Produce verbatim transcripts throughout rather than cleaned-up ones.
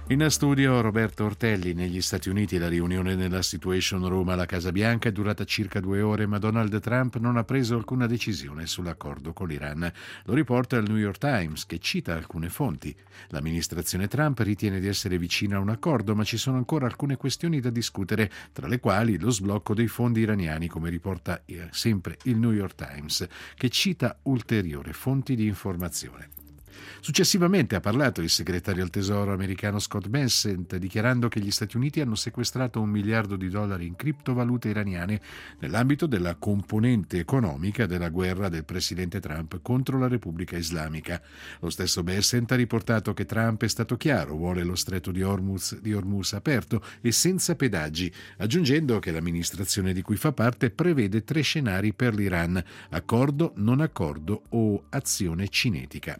In studio Roberto Ortelli. Negli Stati Uniti la riunione nella Situation Room alla Casa Bianca è durata circa due ore, ma Donald Trump non ha preso alcuna decisione sull'accordo con l'Iran. Lo riporta il New York Times, che cita alcune fonti. L'amministrazione Trump ritiene di essere vicina a un accordo, ma ci sono ancora alcune questioni da discutere, tra le quali lo sblocco dei fondi iraniani, come riporta sempre il New York Times, che cita ulteriori fonti di informazione. Successivamente ha parlato il segretario al tesoro americano Scott Bessent, dichiarando che gli Stati Uniti hanno sequestrato un miliardo di dollari in criptovalute iraniane nell'ambito della componente economica della guerra del presidente Trump contro la Repubblica Islamica. Lo stesso Bessent ha riportato che Trump è stato chiaro, vuole lo stretto di Hormuz, di Hormuz aperto e senza pedaggi, aggiungendo che l'amministrazione di cui fa parte prevede tre scenari per l'Iran: accordo, non accordo o azione cinetica.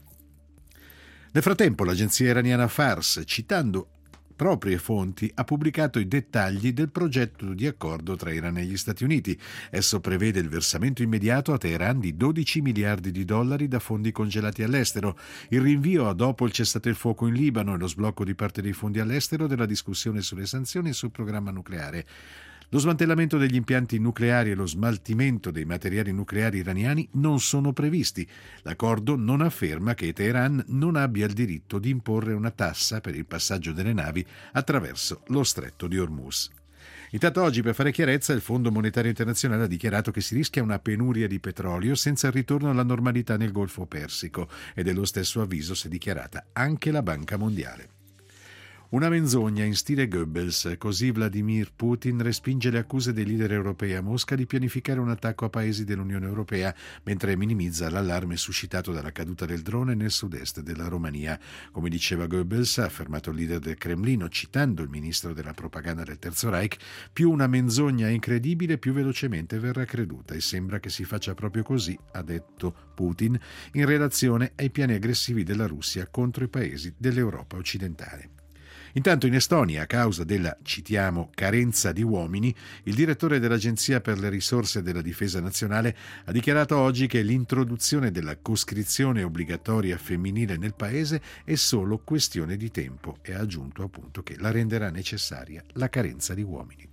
Nel frattempo l'agenzia iraniana Fars, citando proprie fonti, ha pubblicato i dettagli del progetto di accordo tra Iran e gli Stati Uniti. Esso prevede il versamento immediato a Teheran di dodici miliardi di dollari da fondi congelati all'estero, il rinvio a dopo il cessate il fuoco in Libano e lo sblocco di parte dei fondi all'estero della discussione sulle sanzioni e sul programma nucleare. Lo smantellamento degli impianti nucleari e lo smaltimento dei materiali nucleari iraniani non sono previsti. L'accordo non afferma che Teheran non abbia il diritto di imporre una tassa per il passaggio delle navi attraverso lo stretto di Hormuz. Intanto oggi, per fare chiarezza, il Fondo Monetario Internazionale ha dichiarato che si rischia una penuria di petrolio senza il ritorno alla normalità nel Golfo Persico, e dello stesso avviso si è dichiarata anche la Banca Mondiale. Una menzogna in stile Goebbels, così Vladimir Putin respinge le accuse dei leader europei a Mosca di pianificare un attacco a paesi dell'Unione Europea, mentre minimizza l'allarme suscitato dalla caduta del drone nel sud-est della Romania. Come diceva Goebbels, ha affermato il leader del Cremlino, citando il ministro della propaganda del Terzo Reich, più una menzogna è incredibile, più velocemente verrà creduta, e sembra che si faccia proprio così, ha detto Putin, in relazione ai piani aggressivi della Russia contro i paesi dell'Europa occidentale. Intanto in Estonia, a causa della, citiamo, carenza di uomini, il direttore dell'Agenzia per le risorse della difesa nazionale ha dichiarato oggi che l'introduzione della coscrizione obbligatoria femminile nel paese è solo questione di tempo, e ha aggiunto appunto che la renderà necessaria la carenza di uomini.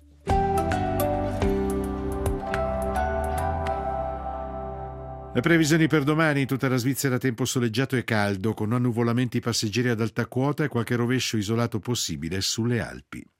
Le previsioni per domani: tutta la Svizzera tempo soleggiato e caldo, con annuvolamenti passeggeri ad alta quota e qualche rovescio isolato possibile sulle Alpi.